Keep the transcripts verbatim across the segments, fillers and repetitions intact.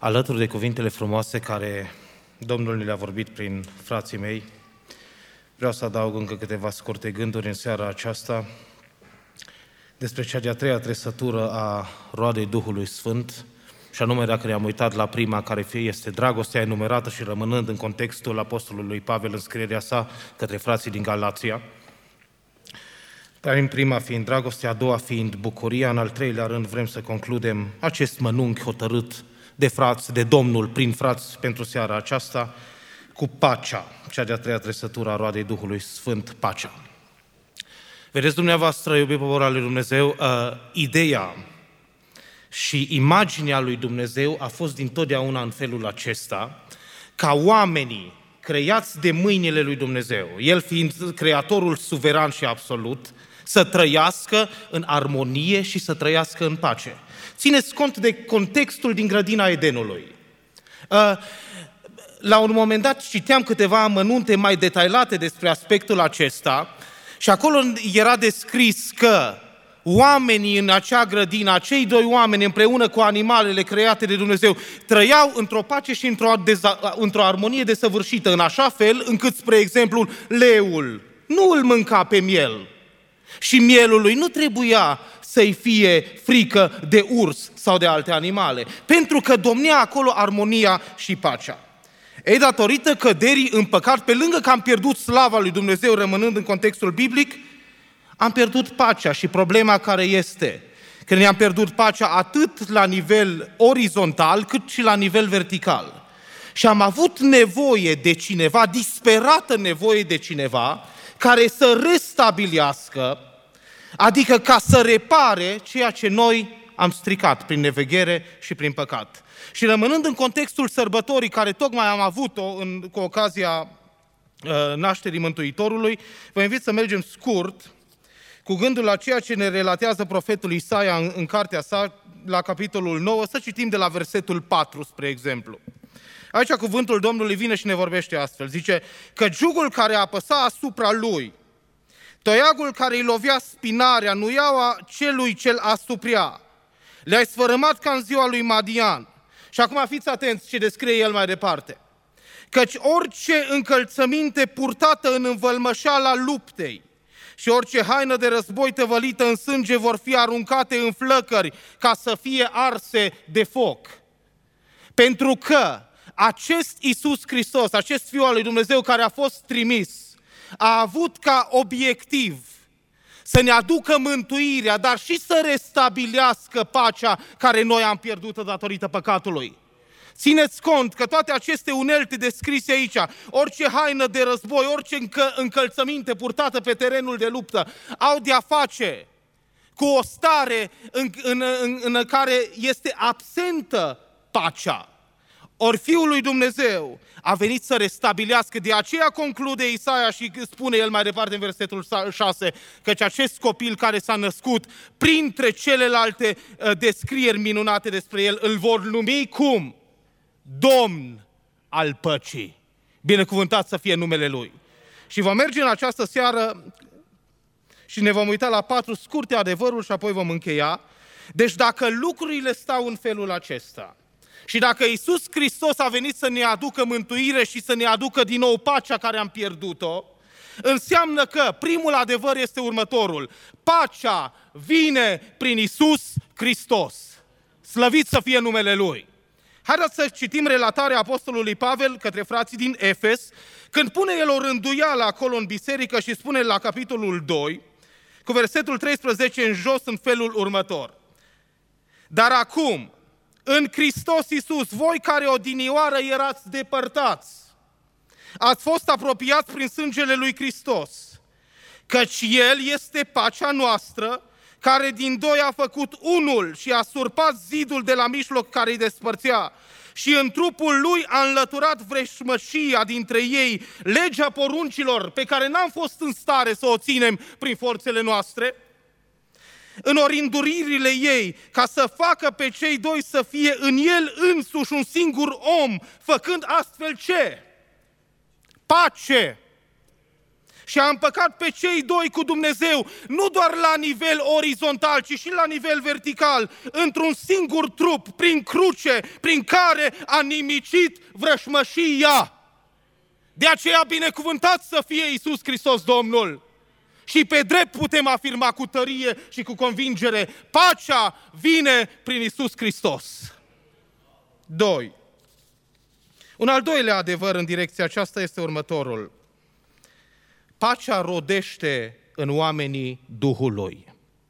Alături de cuvintele frumoase care Domnul ne le-a vorbit prin frații mei, vreau să adaug încă câteva scurte gânduri în seara aceasta despre cea de-a treia trăsătură a roadei Duhului Sfânt, și anume, dacă ne-am uitat la prima, care este dragostea enumerată și rămânând în contextul apostolului Pavel în scrierea sa către frații din Galația, dar în prima fiind dragostea, a doua fiind bucuria, în al treilea rând vrem să concludem acest mănunchi hotărât de frați, de Domnul, prin frați pentru seara aceasta, cu pacea, cea de-a treia trăsătură a roadei Duhului Sfânt, pacea. Vedeți dumneavoastră, iubit popor al lui Dumnezeu, uh, ideea și imaginea lui Dumnezeu a fost dintotdeauna în felul acesta, ca oamenii creați de mâinile lui Dumnezeu, El fiind creatorul suveran și absolut, să trăiască în armonie și să trăiască în pace. Țineți cont de contextul din grădina Edenului. La un moment dat citeam câteva amănunte mai detaliate despre aspectul acesta și acolo era descris că oamenii în acea grădină, acei doi oameni împreună cu animalele create de Dumnezeu, trăiau într-o pace și într-o, deza- într-o armonie desăvârșită, în așa fel încât, spre exemplu, leul nu îl mânca pe miel și mielului nu trebuia să-i fie frică de urs sau de alte animale, pentru că domnea acolo armonia și pacea. Ei, datorită căderii în păcat, pe lângă că am pierdut slava lui Dumnezeu, rămânând în contextul biblic, am pierdut pacea și problema care este că ne-am pierdut pacea atât la nivel orizontal cât și la nivel vertical. Și am avut nevoie de cineva, disperată nevoie de cineva, care să restabilească, adică ca să repare ceea ce noi am stricat prin neveghere și prin păcat. Și rămânând în contextul sărbătorii care tocmai am avut-o în, cu ocazia uh, nașterii Mântuitorului, vă invit să mergem scurt cu gândul la ceea ce ne relatează profetul Isaia în, în cartea sa, la capitolul nouă, să citim de la versetul patru, spre exemplu. Aici cuvântul Domnului vine și ne vorbește astfel. Zice că jugul care apăsa asupra lui, toiagul care îi lovea spinarea, nuiaua celui ce-l asuprea, le-ai sfărâmat ca în ziua lui Madian. Și acum fiți atenți ce descrie el mai departe. Căci orice încălțăminte purtată în învălmășala luptei și orice haină de război tăvălită în sânge vor fi aruncate în flăcări ca să fie arse de foc. Pentru că acest Iisus Hristos, acest Fiul al lui Dumnezeu care a fost trimis, a avut ca obiectiv să ne aducă mântuirea, dar și să restabilească pacea care noi am pierdut-o datorită păcatului. Țineți cont că toate aceste unelte descrise aici, orice haină de război, orice încă, încălțăminte purtată pe terenul de luptă, au de-a face cu o stare în, în, în, în care este absentă pacea. Ori Fiul lui Dumnezeu a venit să restabilească, de aceea conclude Isaia și spune el mai departe în versetul șase, căci acest copil care s-a născut, printre celelalte descrieri minunate despre el, îl vor numi cum? Domn al păcii. Binecuvântat să fie numele Lui. Și vom merge în această seară și ne vom uita la patru scurte adevăruri și apoi vom încheia. Deci dacă lucrurile stau în felul acesta și dacă Iisus Hristos a venit să ne aducă mântuire și să ne aducă din nou pacea care am pierdut-o, înseamnă că primul adevăr este următorul. Pacea vine prin Iisus Hristos. Slăvit să fie numele Lui. Haideți să citim relatarea apostolului Pavel către frații din Efes, când pune el o rânduială acolo în biserică și spune la capitolul doi, cu versetul treisprezece în jos, în felul următor. Dar acum, în Hristos Iisus, voi care odinioară erați depărtați, ați fost apropiați prin sângele lui Hristos, căci El este pacea noastră, care din doi a făcut unul și a surpat zidul de la mijloc care îi despărțea și în trupul Lui a înlăturat vreșmășia dintre ei, legea poruncilor pe care n-am fost în stare să o ținem prin forțele noastre, în orinduririle ei, ca să facă pe cei doi să fie în El însuși un singur om, făcând astfel ce? Pace. și a împăcat pe cei doi cu Dumnezeu, nu doar la nivel orizontal, ci și la nivel vertical, într-un singur trup, prin cruce, prin care a nimicit vrășmășia. De aceea binecuvântat să fie Iisus Hristos Domnul. Și pe drept putem afirma cu tărie și cu convingere, pacea vine prin Iisus Hristos. Doi. Un al doilea adevăr în direcția aceasta este următorul. Pacea rodește în oamenii Duhului.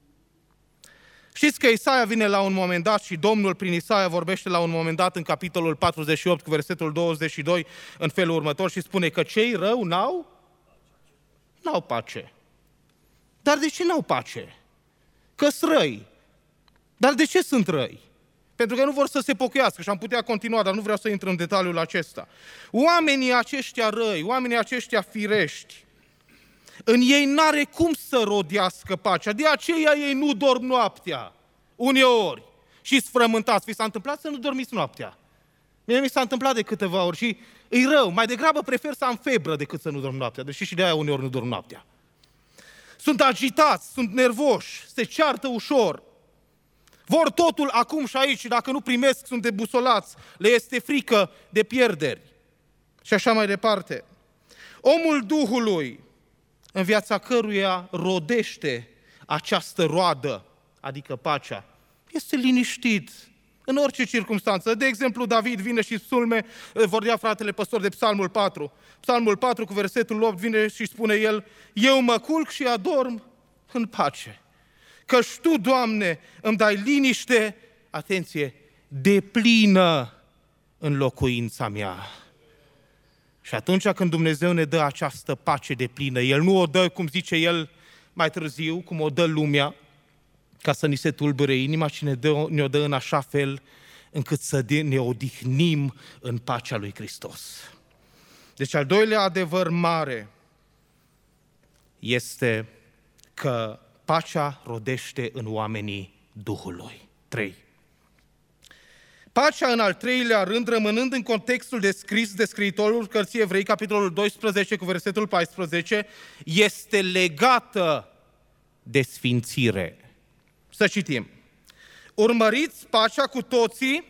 Știți că Isaia vine la un moment dat și Domnul prin Isaia vorbește la un moment dat în capitolul patruzeci și opt cu versetul douăzeci și doi în felul următor și spune că cei rău n-au? N-au pace. Dar de ce n-au pace? Că-s răi. Dar de ce sunt răi? Pentru că nu vor să se pocăiască și am putea continua, dar nu vreau să intru în detaliul acesta. Oamenii aceștia răi, oamenii aceștia firești, în ei n-are cum să rodească pacea. De aceea ei nu dorm noaptea, uneori, și sfrământați. Vi s-a întâmplat să nu dormiți noaptea? Mie mi s-a întâmplat de câteva ori și e rău. Mai degrabă prefer să am febră decât să nu dorm noaptea, deși și de aia uneori nu dorm noaptea. Sunt agitați, sunt nervoși, se ceartă ușor. Vor totul acum și aici și dacă nu primesc, sunt debusolați. Le este frică de pierderi. Și așa mai departe. Omul Duhului, în viața căruia rodește această roadă, adică pacea, este liniștit în orice circunstanță. De exemplu, David vine și psalme, vorbea fratele păstor de Psalmul patru. Psalmul patru cu versetul opt vine și spune el, eu mă culc și adorm în pace. Căci Tu, Doamne, îmi dai liniște, atenție, deplină în locuința mea. Și atunci când Dumnezeu ne dă această pace deplină, El nu o dă, cum zice El mai târziu, cum o dă lumea, ca să ni se tulbure inima, ci ne, dă, ne-o dă în așa fel încât să ne odihnim în pacea lui Hristos. Deci al doilea adevăr mare este că pacea rodește în oamenii Duhului. trei. Pacea, în al treilea rând, rămânând în contextul descris de scriitorul Cărții Evrei, capitolul doisprezece cu versetul paisprezece, este legată de sfințire. Să citim. Urmăriți pacea cu toții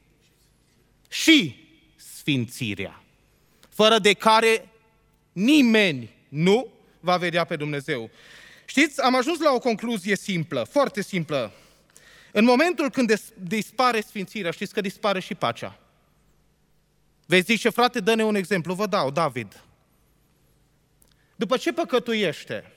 și sfințirea, fără de care nimeni nu va vedea pe Dumnezeu. Știți, am ajuns la o concluzie simplă, foarte simplă. În momentul când dispare sfințirea, știți că dispare și pacea. Vezi, zice, frate, dă-ne un exemplu. Vă dau, David. După ce păcătuiește,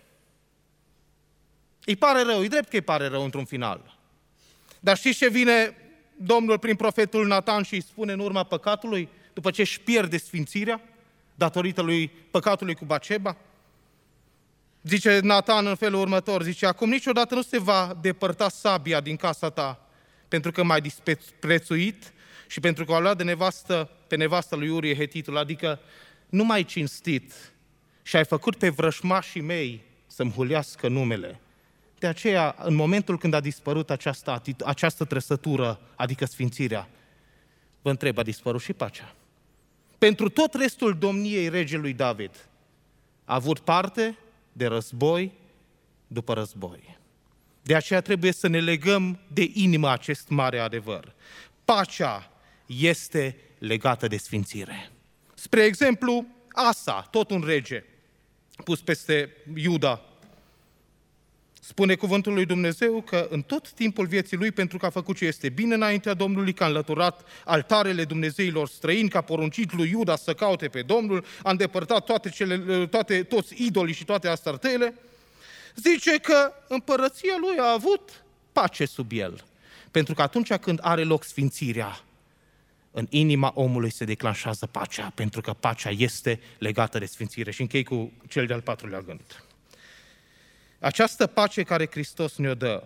îi pare rău, îi drept că îi pare rău într-un final. Dar știți ce vine Domnul prin profetul Natan și îi spune în urma păcatului, după ce își pierde sfințirea, datorită lui păcatului cu Baceba? Zice Natan în felul următor, zice, acum niciodată nu se va depărta sabia din casa ta, pentru că m-ai disprețuit și pentru că a luat de nevastă pe nevastă lui Urie Hetitul, adică nu m-ai cinstit și ai făcut pe vrășmașii mei să-mi hulească numele. De aceea, în momentul când a dispărut această, această trăsătură, adică sfințirea, vă întreb, a dispărut și pacea? Pentru tot restul domniei regelui David a avut parte de război după război. De aceea trebuie să ne legăm de inimă acest mare adevăr. Pacea este legată de sfințire. Spre exemplu, Asa, tot un rege, pus peste Iuda, spune cuvântul lui Dumnezeu că în tot timpul vieții lui, pentru că a făcut ce este bine înaintea Domnului, că a înlăturat altarele dumnezeilor străini, că a poruncit lui Iuda să caute pe Domnul, a îndepărtat toate cele, toate, toți idolii și toate astartele, zice că împărăția lui a avut pace sub el. Pentru că atunci când are loc sfințirea, în inima omului se declanșează pacea, pentru că pacea este legată de sfințire. Și închei cu cel de-al patrulea gând. Această pace care Hristos ne-o dă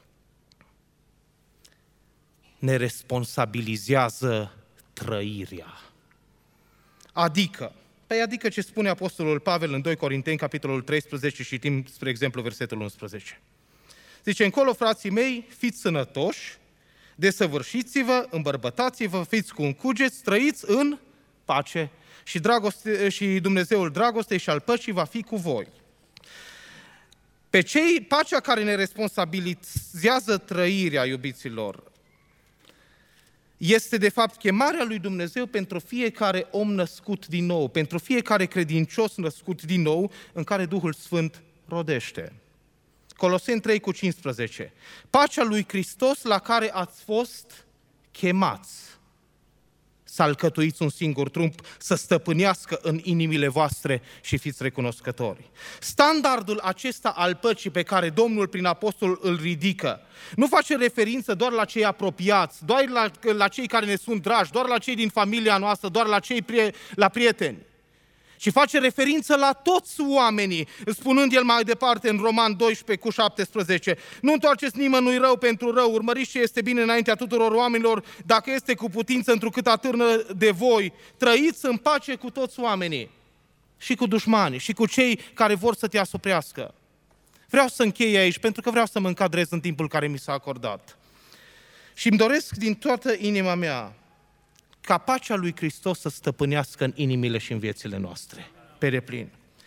ne responsabilizează trăirea. Adică, păi adică ce spune Apostolul Pavel în doi Corinteni, capitolul treisprezece, și citim, spre exemplu, versetul unsprezece. Zice, încolo, frații mei, fiți sănătoși, desăvârșiți-vă, îmbărbătați-vă, fiți cu un cuget, trăiți în pace și, dragoste, și Dumnezeul dragostei și al păcii va fi cu voi. Pe cei, pacea care ne responsabilizează trăirea, iubiților, este de fapt chemarea lui Dumnezeu pentru fiecare om născut din nou, pentru fiecare credincios născut din nou, în care Duhul Sfânt rodește. Coloseni trei cu cincisprezece. Pacea lui Hristos la care ați fost chemați să alcătuiți un singur trup, să stăpânească în inimile voastre și fiți recunoscători. Standardul acesta al păcii pe care Domnul prin apostol îl ridică nu face referință doar la cei apropiați, doar la, la cei care ne sunt dragi, doar la cei din familia noastră, doar la cei prie, la prieteni, ci face referință la toți oamenii, spunând el mai departe în Roman doisprezece cu șaptesprezece. Nu întoarceți nimănui rău pentru rău, urmăriți ce este bine înaintea tuturor oamenilor, dacă este cu putință întrucât atârnă de voi, trăiți în pace cu toți oamenii, și cu dușmanii, și cu cei care vor să te asuprească. Vreau să închei aici, pentru că vreau să mă încadrez în timpul care mi s-a acordat. Și îmi doresc din toată inima mea ca pacea lui Hristos să stăpânească în inimile și în viețile noastre, pe deplin.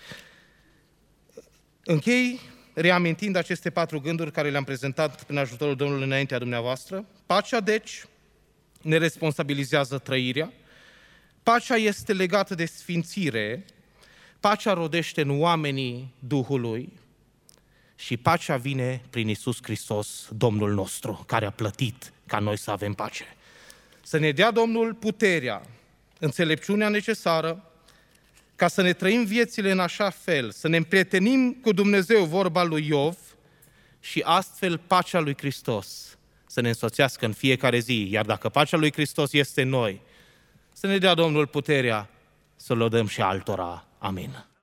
Închei reamintind aceste patru gânduri care le-am prezentat prin ajutorul Domnului înaintea dumneavoastră. Pacea, deci, ne responsabilizează trăirea, pacea este legată de sfințire, pacea rodește în oamenii Duhului și pacea vine prin Iisus Hristos, Domnul nostru, care a plătit ca noi să avem pace. Să ne dea Domnul puterea, înțelepciunea necesară ca să ne trăim viețile în așa fel, să ne împrietenim cu Dumnezeu, vorba lui Iov, și astfel pacea lui Hristos să ne însoțească în fiecare zi. Iar dacă pacea lui Hristos este în noi, să ne dea Domnul puterea să-l o dăm și altora. Amin.